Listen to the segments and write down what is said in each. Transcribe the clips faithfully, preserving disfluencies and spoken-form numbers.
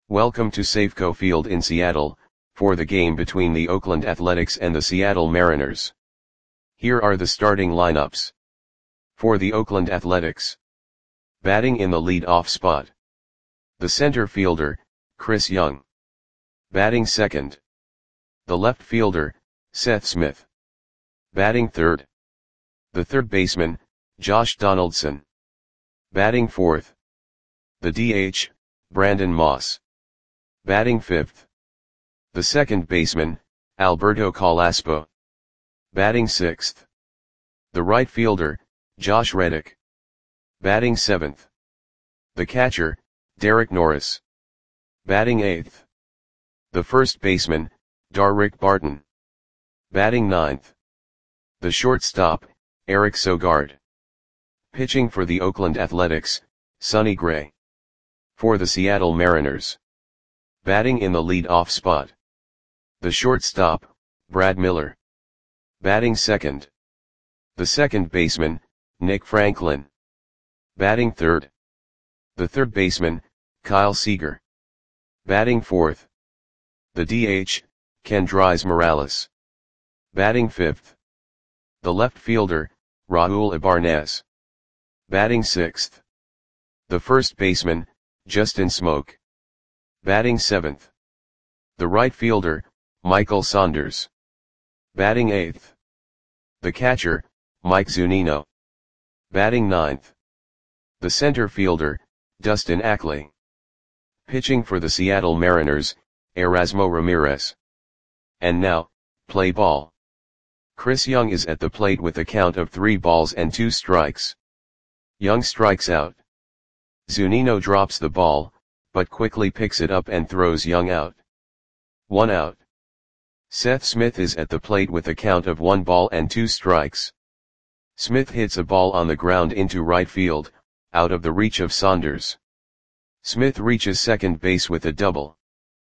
Welcome to Safeco Field in Seattle, for the game between the Oakland Athletics and the Seattle Mariners. Here are the starting lineups. For the Oakland Athletics. Batting in the lead-off spot. The center fielder, Chris Young. Batting second. The left fielder, Seth Smith. Batting third. The third baseman, Josh Donaldson. Batting fourth. The D H, Brandon Moss. Batting fifth. The second baseman, Alberto Calaspo. Batting sixth. The right fielder, Josh Reddick. Batting seventh. The catcher, Derek Norris. Batting eighth. The first baseman, Darrick Barton. Batting ninth. The shortstop, Eric Sogard. Pitching for the Oakland Athletics, Sonny Gray. For the Seattle Mariners. Batting in the lead-off spot. The shortstop, Brad Miller. Batting second. The second baseman, Nick Franklin. Batting third. The third baseman, Kyle Seager. Batting fourth. The D H, Kendrys Morales. Batting fifth. The left fielder, Raul Ibanez. Batting sixth. The first baseman, Justin Smoak. Batting seventh. The right fielder, Michael Saunders. Batting eighth. The catcher, Mike Zunino. Batting ninth. The center fielder, Dustin Ackley. Pitching for the Seattle Mariners, Erasmo Ramirez. And now, play ball. Chris Young is at the plate with a count of three balls and two strikes. Young strikes out. Zunino drops the ball, but quickly picks it up and throws Young out. One out. Seth Smith is at the plate with a count of one ball and two strikes. Smith hits a ball on the ground into right field, out of the reach of Saunders. Smith reaches second base with a double.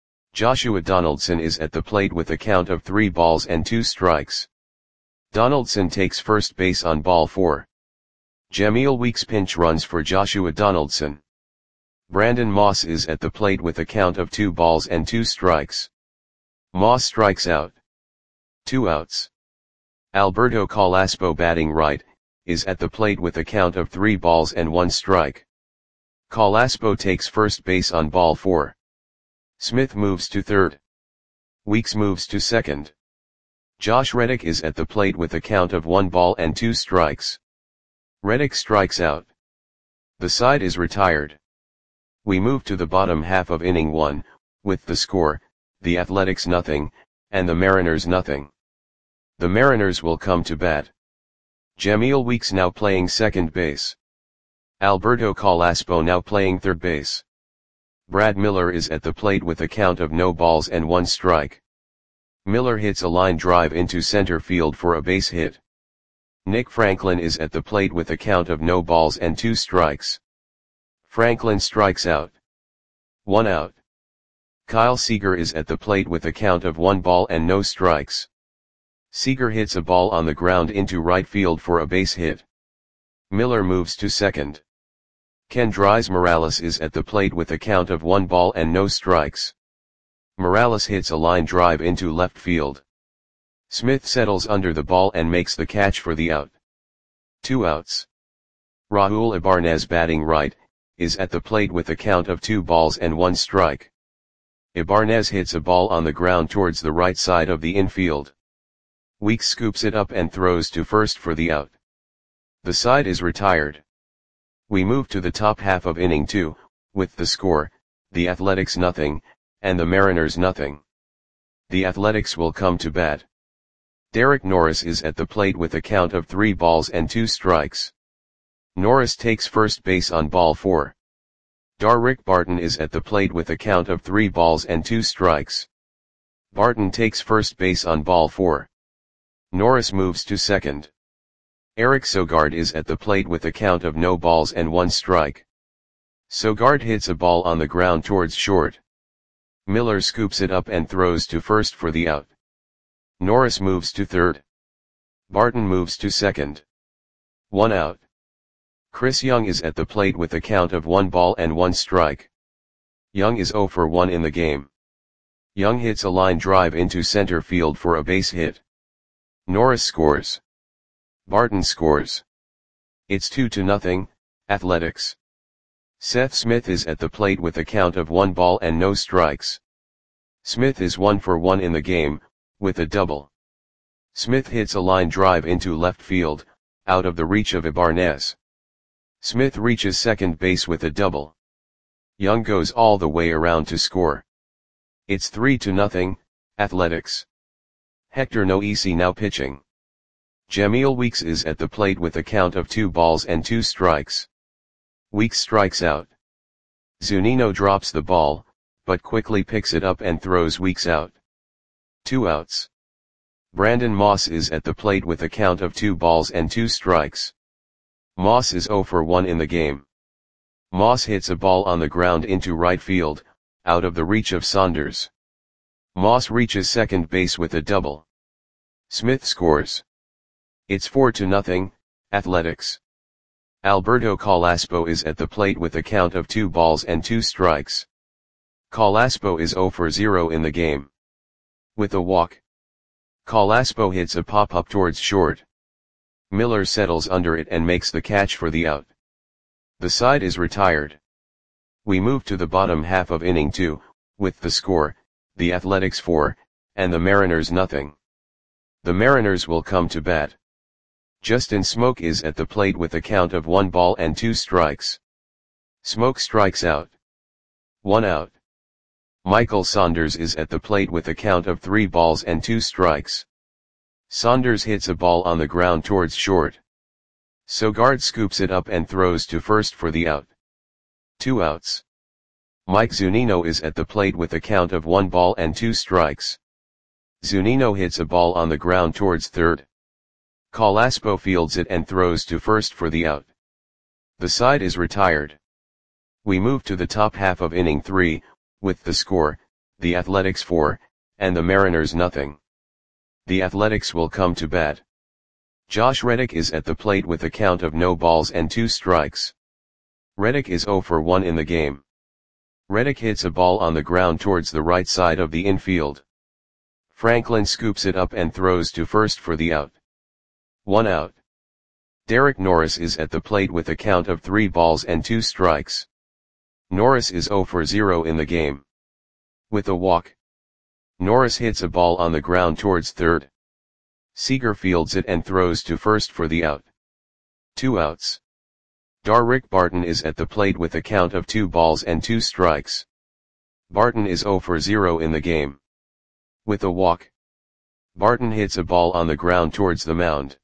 Joshua Donaldson is at the plate with a count of three balls and two strikes. Donaldson takes first base on ball four. Jamil Weeks pinch runs for Joshua Donaldson. Brandon Moss is at the plate with a count of two balls and two strikes. Moss strikes out. Two outs. Alberto Calaspo batting right, is at the plate with a count of three balls and one strike. Calaspo takes first base on ball four. Smith moves to third. Weeks moves to second. Josh Reddick is at the plate with a count of one ball and two strikes. Reddick strikes out. The side is retired. We move to the bottom half of inning one, with the score, the Athletics nothing, and the Mariners nothing. The Mariners will come to bat. Jamil Weeks now playing second base. Alberto Calaspo now playing third base. Brad Miller is at the plate with a count of no balls and one strike. Miller hits a line drive into center field for a base hit. Nick Franklin is at the plate with a count of no balls and two strikes. Franklin strikes out. One out. Kyle Seager is at the plate with a count of one ball and no strikes. Seager hits a ball on the ground into right field for a base hit. Miller moves to second. Kendrys Morales is at the plate with a count of one ball and no strikes. Morales hits a line drive into left field. Smith settles under the ball and makes the catch for the out. Two outs. Raul Ibanez batting right, is at the plate with a count of two balls and one strike. Ibanez hits a ball on the ground towards the right side of the infield. Weeks scoops it up and throws to first for the out. The side is retired. We move to the top half of inning two, with the score, the Athletics nothing, and the Mariners nothing. The Athletics will come to bat. Derek Norris is at the plate with a count of three balls and two strikes. Norris takes first base on ball four. Darrick Barton is at the plate with a count of three balls and two strikes. Barton takes first base on ball four. Norris moves to second. Eric Sogard is at the plate with a count of no balls and one strike. Sogard hits a ball on the ground towards short. Miller scoops it up and throws to first for the out. Norris moves to third. Barton moves to second. One out. Chris Young is at the plate with a count of one ball and one strike. Young is zero for one in the game. Young hits a line drive into center field for a base hit. Norris scores. Barton scores. It's two to nothing, Athletics. Seth Smith is at the plate with a count of one ball and no strikes. Smith is one for one in the game, with a double. Smith hits a line drive into left field, out of the reach of Ibanez. Smith reaches second base with a double. Young goes all the way around to score. It's three to nothing, Athletics. Hector Noesi now pitching. Jamil Weeks is at the plate with a count of two balls and two strikes. Weeks strikes out. Zunino drops the ball, but quickly picks it up and throws Weeks out. Two outs. Brandon Moss is at the plate with a count of two balls and two strikes. Moss is zero for one in the game. Moss hits a ball on the ground into right field, out of the reach of Saunders. Moss reaches second base with a double. Smith scores. It's four to nothing, Athletics. Alberto Calaspo is at the plate with a count of two balls and two strikes. Calaspo is zero for zero in the game. With a walk. Calaspo hits a pop-up towards short. Miller settles under it and makes the catch for the out. The side is retired. We move to the bottom half of inning two, with the score, the Athletics four, and the Mariners nothing. The Mariners will come to bat. Justin Smoke is at the plate with a count of one ball and two strikes. Smoke strikes out. One out. Michael Saunders is at the plate with a count of three balls and two strikes. Saunders hits a ball on the ground towards short. Sogard scoops it up and throws to first for the out. Two outs. Mike Zunino is at the plate with a count of one ball and two strikes. Zunino hits a ball on the ground towards third. Calaspo fields it and throws to first for the out. The side is retired. We move to the top half of inning three, with the score, the Athletics four, and the Mariners nothing. The Athletics will come to bat. Josh Reddick is at the plate with a count of no balls and two strikes. Reddick is zero for one in the game. Reddick hits a ball on the ground towards the right side of the infield. Franklin scoops it up and throws to first for the out. One out. Derek Norris is at the plate with a count of three balls and two strikes. Norris is zero for zero in the game. With a walk. Norris hits a ball on the ground towards third. Seager fields it and throws to first for the out. Two outs. Darrick Barton is at the plate with a count of two balls and two strikes. Barton is zero for zero in the game. With a walk. Barton hits a ball on the ground towards the mound.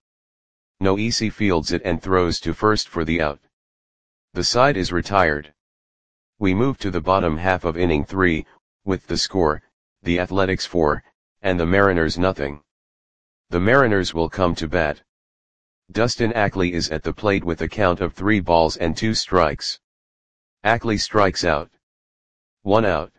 Noesi fields it and throws to first for the out. The side is retired. We move to the bottom half of inning three, with the score, the Athletics four, and the Mariners nothing. The Mariners will come to bat. Dustin Ackley is at the plate with a count of three balls and two strikes. Ackley strikes out. One out.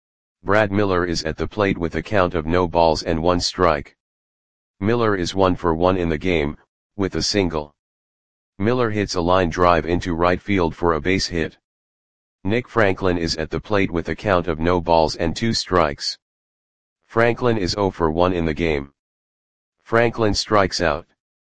Brad Miller is at the plate with a count of no balls and one strike. Miller is one for one in the game, with a single. Miller hits a line drive into right field for a base hit. Nick Franklin is at the plate with a count of no balls and two strikes. Franklin is zero for one in the game. Franklin strikes out.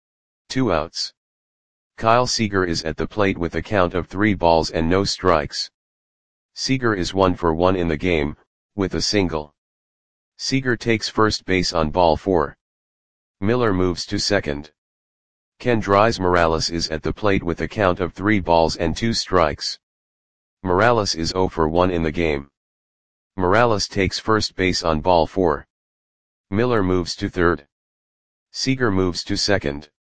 Two outs. Kyle Seager is at the plate with a count of three balls and no strikes. Seager is one for one in the game, with a single. Seager takes first base on ball four. Miller moves to second. Kendrys Morales is at the plate with a count of three balls and two strikes. Morales is zero for one in the game. Morales takes first base on ball four. Miller moves to third. Seager moves to second.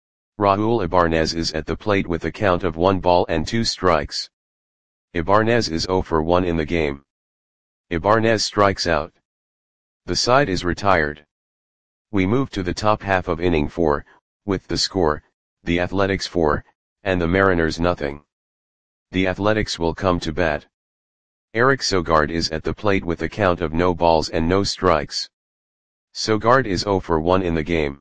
Raul Ibanez is at the plate with a count of one ball and two strikes. Ibanez is zero for one in the game. Ibanez strikes out. The side is retired. We move to the top half of inning four, with the score, the Athletics four, and the Mariners nothing. The Athletics will come to bat. Eric Sogard is at the plate with a count of no balls and no strikes. Sogard is zero for one in the game.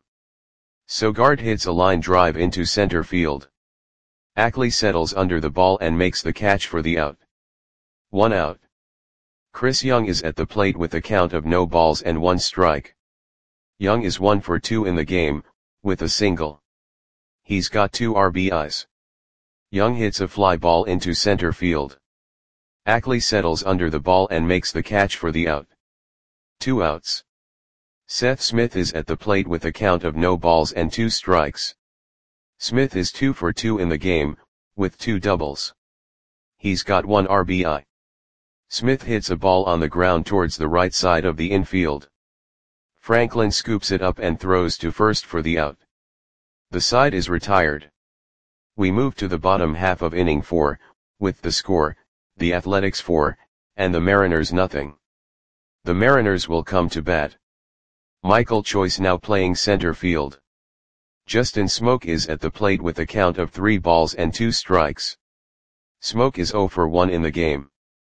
Sogard hits a line drive into center field. Ackley settles under the ball and makes the catch for the out. One out. Chris Young is at the plate with a count of no balls and one strike. Young is one for two in the game, with a single. He's got two R B Is. Young hits a fly ball into center field. Ackley settles under the ball and makes the catch for the out. Two outs. Seth Smith is at the plate with a count of no balls and two strikes. Smith is two for two in the game, with two doubles. He's got one R B I. Smith hits a ball on the ground towards the right side of the infield. Franklin scoops it up and throws to first for the out. The side is retired. We move to the bottom half of inning four, with the score, the Athletics four, and the Mariners nothing. The Mariners will come to bat. Michael Choice now playing center field. Justin Smoke is at the plate with a count of three balls and two strikes. Smoke is zero for one in the game.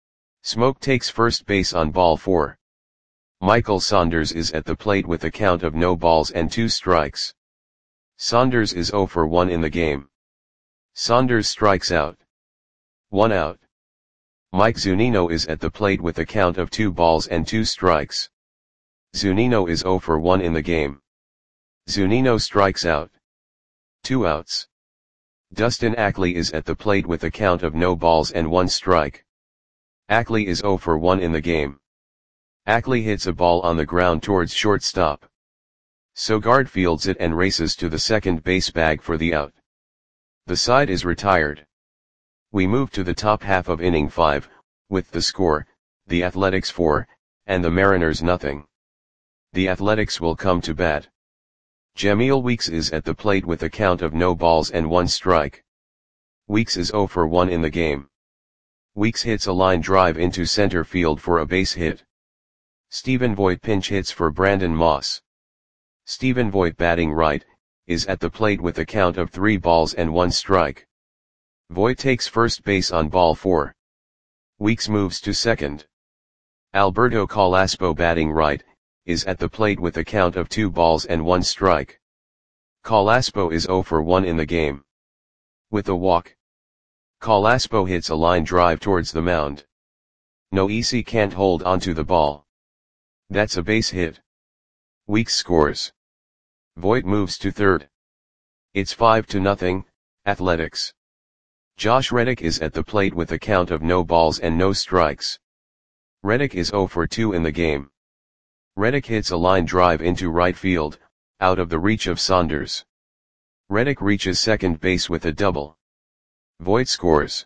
Smoke takes first base on ball four. Michael Saunders is at the plate with a count of no balls and two strikes. Saunders is zero for one in the game. Saunders strikes out. One out. Mike Zunino is at the plate with a count of two balls and two strikes. Zunino is zero for one in the game. Zunino strikes out. Two outs. Dustin Ackley is at the plate with a count of no balls and one strike. Ackley is zero for one in the game. Ackley hits a ball on the ground towards shortstop. Sogard fields it and races to the second base bag for the out. The side is retired. We move to the top half of inning five, with the score, the Athletics four, and the Mariners nothing. The Athletics will come to bat. Jameel Weeks is at the plate with a count of no balls and one strike. Weeks is zero for one in the game. Weeks hits a line drive into center field for a base hit. Stephen Voigt pinch hits for Brandon Moss. Stephen Voigt batting right, is at the plate with a count of three balls and one strike. Voigt takes first base on ball four. Weeks moves to second. Alberto Calaspo batting right, is at the plate with a count of two balls and one strike. Calaspo is zero for one in the game. With a walk. Calaspo hits a line drive towards the mound. Noesi can't hold onto the ball. That's a base hit. Weeks scores. Voigt moves to third. It's five to nothing, Athletics. Josh Reddick is at the plate with a count of no balls and no strikes. Reddick is zero for two in the game. Reddick hits a line drive into right field, out of the reach of Saunders. Reddick reaches second base with a double. Voigt scores.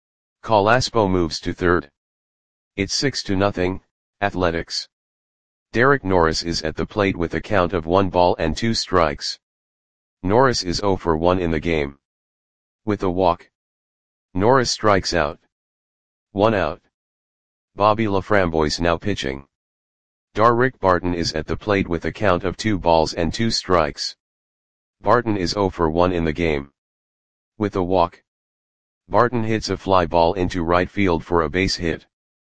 Calaspo moves to third. It's six to nothing, Athletics. Derek Norris is at the plate with a count of one ball and two strikes. Norris is zero for one in the game. With a walk. Norris strikes out. One out. Bobby LaFramboise now pitching. Darrick Barton is at the plate with a count of two balls and two strikes. Barton is zero for one in the game. With a walk. Barton hits a fly ball into right field for a base hit.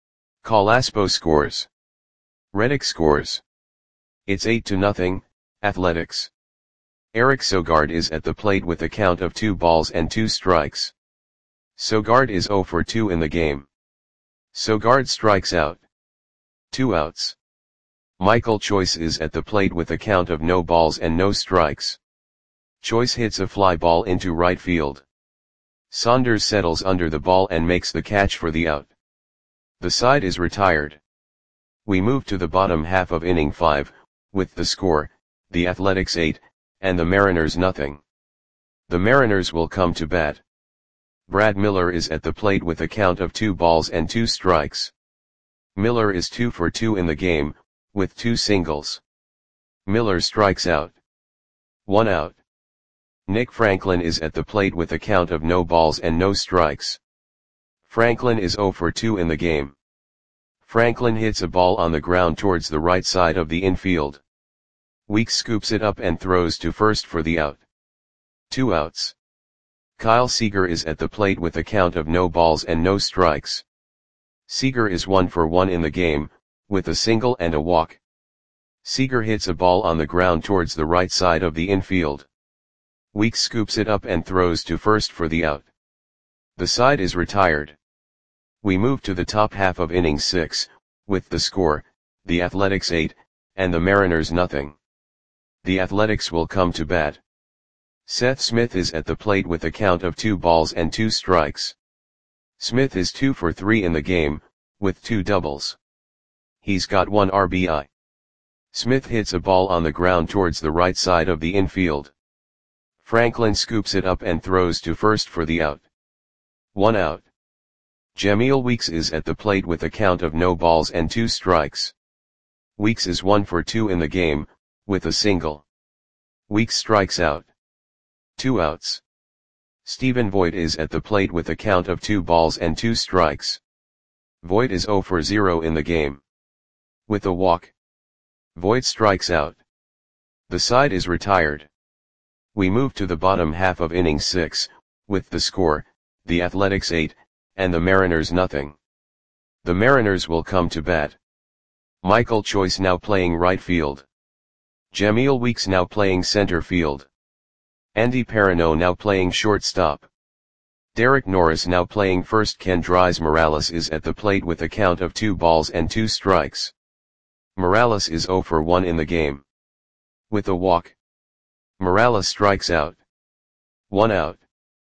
Calaspo scores. Reddick scores. It's eight to nothing, Athletics. Eric Sogard is at the plate with a count of two balls and two strikes. Sogard is zero for two in the game. Sogard strikes out. Two outs. Michael Choice is at the plate with a count of no balls and no strikes. Choice hits a fly ball into right field. Saunders settles under the ball and makes the catch for the out. The side is retired. We move to the bottom half of inning five, with the score, the Athletics eight, and the Mariners nothing. The Mariners will come to bat. Brad Miller is at the plate with a count of two balls and two strikes. Miller is two for two in the game, with two singles. Miller strikes out. One out. Nick Franklin is at the plate with a count of no balls and no strikes. Franklin is zero for two in the game. Franklin hits a ball on the ground towards the right side of the infield. Weeks scoops it up and throws to first for the out. Two outs. Kyle Seager is at the plate with a count of no balls and no strikes. Seager is one for one in the game, with a single and a walk. Seager hits a ball on the ground towards the right side of the infield. Weeks scoops it up and throws to first for the out. The side is retired. We move to the top half of inning six, With the score, the Athletics eight, and the Mariners nothing. The Athletics will come to bat. Seth Smith is at the plate with a count of two balls and two strikes. Smith is two for three in the game, with two doubles. He's got one R B I. Smith hits a ball on the ground towards the right side of the infield. Franklin scoops it up and throws to first for the out. One out. Jamil Weeks is at the plate with a count of no balls and two strikes. Weeks is one for two in the game, with a single. Weeks strikes out. Two outs. Stephen Voigt is at the plate with a count of two balls and two strikes. Voigt is zero for zero in the game. With a walk. Voigt strikes out. The side is retired. We move to the bottom half of inning six, with the score, the Athletics eight, and the Mariners nothing. The Mariners will come to bat. Michael Choice now playing right field. Jamil Weeks now playing center field. Andy Perino now playing shortstop. Derek Norris now playing first. Kendrys Morales is at the plate with a count of two balls and two strikes. Morales is zero for one in the game. With a walk. Morales strikes out. One out.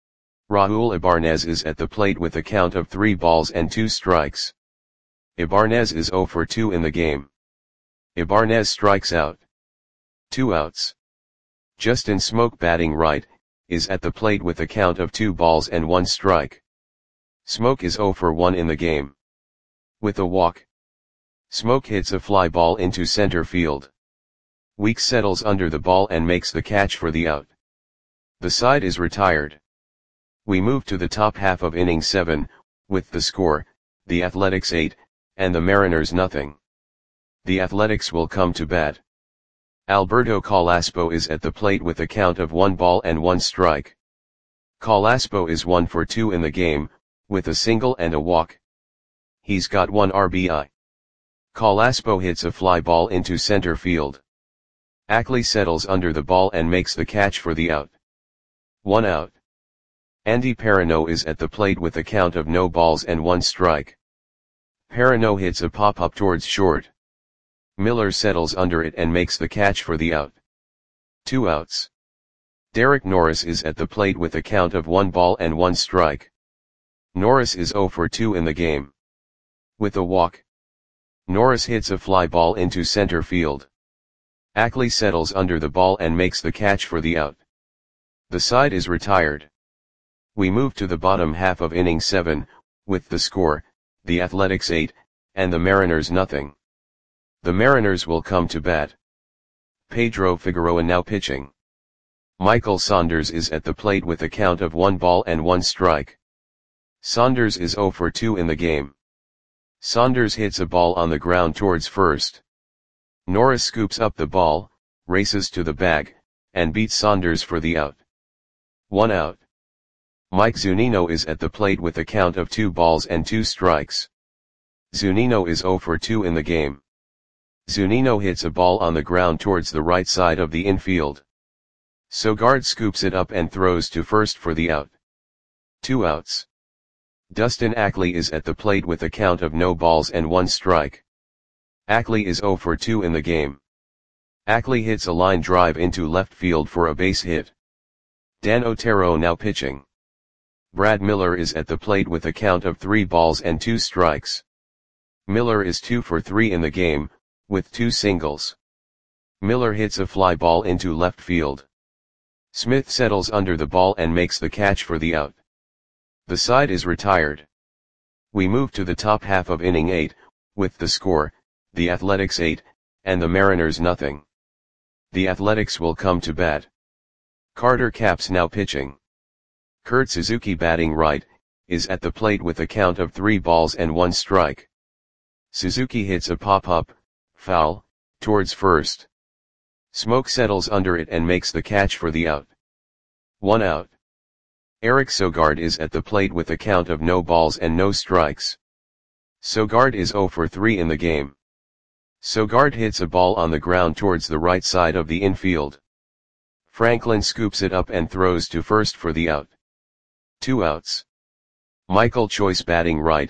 Raul Ibanez is at the plate with a count of three balls and two strikes. Ibanez is zero for two in the game. Ibanez strikes out. Two outs. Justin Smoke batting right, is at the plate with a count of two balls and one strike. Smoke is zero for one in the game. With a walk. Smoke hits a fly ball into center field. Weeks settles under the ball and makes the catch for the out. The side is retired. We move to the top half of inning seven, with the score, the Athletics eight, and the Mariners nothing. The Athletics will come to bat. Alberto Calaspo is at the plate with a count of one ball and one strike. Calaspo is one for two in the game, with a single and a walk. He's got one R B I. Calaspo hits a fly ball into center field. Ackley settles under the ball and makes the catch for the out. One out. Andy Perino is at the plate with a count of no balls and one strike. Perino hits a pop-up towards short. Miller settles under it and makes the catch for the out. Two outs. Derek Norris is at the plate with a count of one ball and one strike. Norris is zero for two in the game. With a walk. Norris hits a fly ball into center field. Ackley settles under the ball and makes the catch for the out. The side is retired. We move to the bottom half of inning seven, with the score, the Athletics eight, and the Mariners nothing. The Mariners will come to bat. Pedro Figueroa now pitching. Michael Saunders is at the plate with a count of one ball and one strike. Saunders is zero for two in the game. Saunders hits a ball on the ground towards first. Norris scoops up the ball, races to the bag, and beats Saunders for the out. One out. Mike Zunino is at the plate with a count of two balls and two strikes. Zunino is zero for two in the game. Zunino hits a ball on the ground towards the right side of the infield. Sogard scoops it up and throws to first for the out. Two outs. Dustin Ackley is at the plate with a count of no balls and one strike. Ackley is zero for two in the game. Ackley hits a line drive into left field for a base hit. Dan Otero now pitching. Brad Miller is at the plate with a count of three balls and two strikes. Miller is two for three in the game, with two singles. Miller hits a fly ball into left field. Smith settles under the ball and makes the catch for the out. The side is retired. We move to the top half of inning eight, with the score, the Athletics eight, and the Mariners nothing. The Athletics will come to bat. Carter Capps now pitching. Kurt Suzuki batting right, is at the plate with a count of three balls and one strike. Suzuki hits a pop-up, foul, towards first. Smoke settles under it and makes the catch for the out. One out. Eric Sogard is at the plate with a count of no balls and no strikes. Sogard is zero for three in the game. Sogard hits a ball on the ground towards the right side of the infield. Franklin scoops it up and throws to first for the out. Two outs. Michael Choice batting right,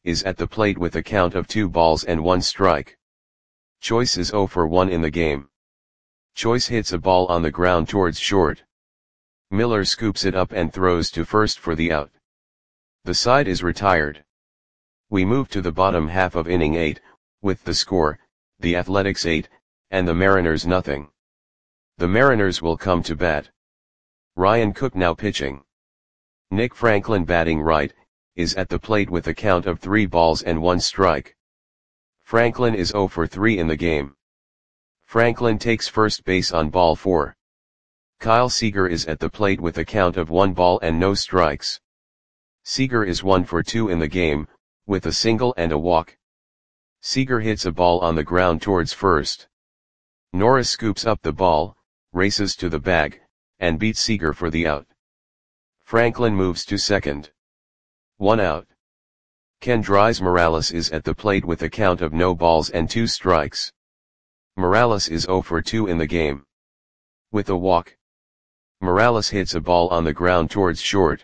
is at the plate with a count of two balls and one strike. Choice is zero for one in the game. Choice hits a ball on the ground towards short. Miller scoops it up and throws to first for the out. The side is retired. We move to the bottom half of inning eight, with the score, the Athletics eight, and the Mariners nothing. The Mariners will come to bat. Ryan Cook now pitching. Nick Franklin batting right, is at the plate with a count of three balls and one strike. Franklin is zero for three in the game. Franklin takes first base on ball four. Kyle Seager is at the plate with a count of one ball and no strikes. Seager is one for two in the game, with a single and a walk. Seager hits a ball on the ground towards first. Norris scoops up the ball, races to the bag, and beats Seager for the out. Franklin moves to second. One out. Kendrys Morales is at the plate with a count of no balls and two strikes. Morales is zero for two in the game. With a walk. Morales hits a ball on the ground towards short.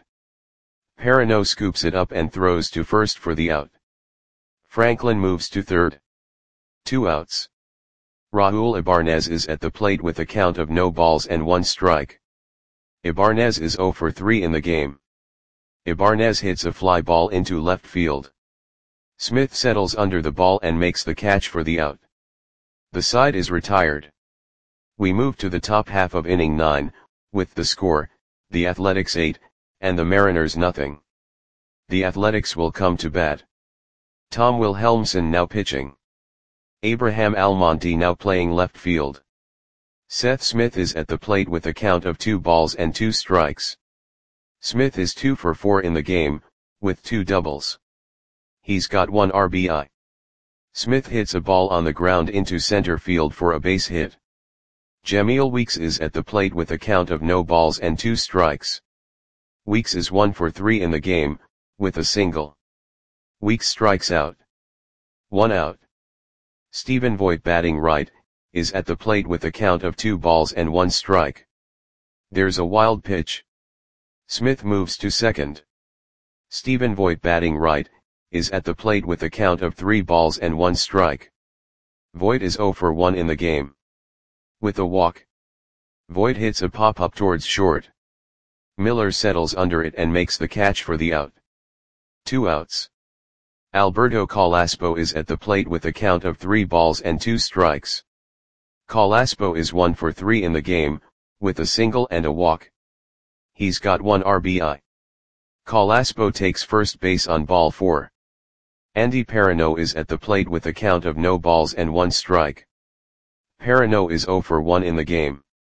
Perino scoops it up and throws to first for the out. Franklin moves to third. Two outs. Raul Ibanez is at the plate with a count of no balls and one strike. Ibanez is zero for three in the game. Ibanez hits a fly ball into left field. Smith settles under the ball and makes the catch for the out. The side is retired. We move to the top half of inning nine, with the score, the Athletics eight, and the Mariners nothing. The Athletics will come to bat. Tom Wilhelmsen now pitching. Abraham Almonte now playing left field. Seth Smith is at the plate with a count of two balls and two strikes. Smith is two for four in the game, with two doubles. He's got one R B I. Smith hits a ball on the ground into center field for a base hit. Jameel Weeks is at the plate with a count of no balls and two strikes. Weeks is one for three in the game, with a single. Weeks strikes out. One out. Stephen Voigt batting right, is at the plate with a count of two balls and one strike. There's a wild pitch. Smith moves to second. Stephen Voigt batting right, is at the plate with a count of three balls and one strike. Voigt is zero for one in the game. With a walk. Voigt hits a pop-up towards short. Miller settles under it and makes the catch for the out. Two outs. Alberto Calaspo is at the plate with a count of three balls and two strikes. Calaspo is one for three in the game, with a single and a walk. He's got one R B I. Calaspo takes first base on ball four. Andy Perino is at the plate with a count of no balls and one strike. Perino is zero for one in the game.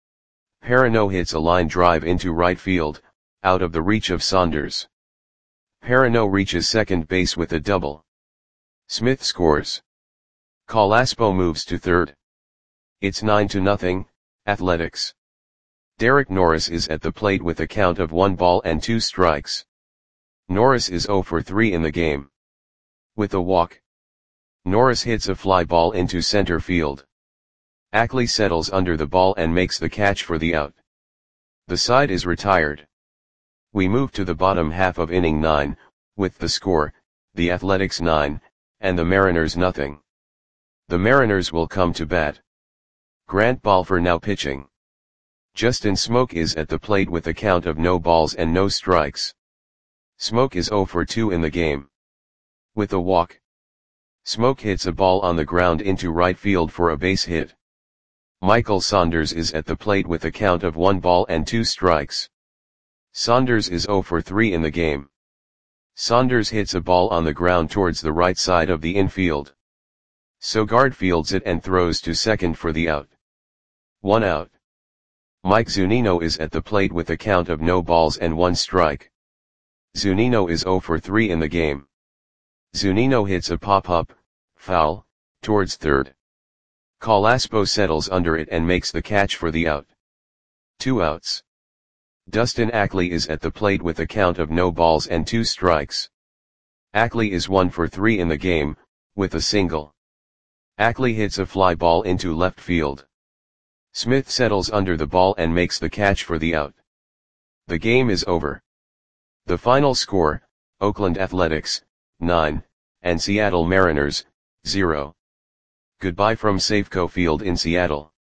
Perino hits a line drive into right field, out of the reach of Saunders. Perino reaches second base with a double. Smith scores. Calaspo moves to third. It's nine to nothing, Athletics. Derek Norris is at the plate with a count of one ball and two strikes. Norris is zero for three in the game. With a walk. Norris hits a fly ball into center field. Ackley settles under the ball and makes the catch for the out. The side is retired. We move to the bottom half of inning nine, with the score, the Athletics nine, and the Mariners nothing. The Mariners will come to bat. Grant Balfour now pitching. Justin Smoke is at the plate with a count of no balls and no strikes. Smoke is zero for two in the game. With a walk. Smoke hits a ball on the ground into right field for a base hit. Michael Saunders is at the plate with a count of one ball and two strikes. Saunders is zero for three in the game. Saunders hits a ball on the ground towards the right side of the infield. Sogard fields it and throws to second for the out. One out. Mike Zunino is at the plate with a count of no balls and one strike. Zunino is zero for three in the game. Zunino hits a pop-up, foul, towards third. Calaspo settles under it and makes the catch for the out. Two outs. Dustin Ackley is at the plate with a count of no balls and two strikes. Ackley is one for three in the game, with a single. Ackley hits a fly ball into left field. Smith settles under the ball and makes the catch for the out. The game is over. The final score, Oakland Athletics, nine, and Seattle Mariners, zero. Goodbye from Safeco Field in Seattle.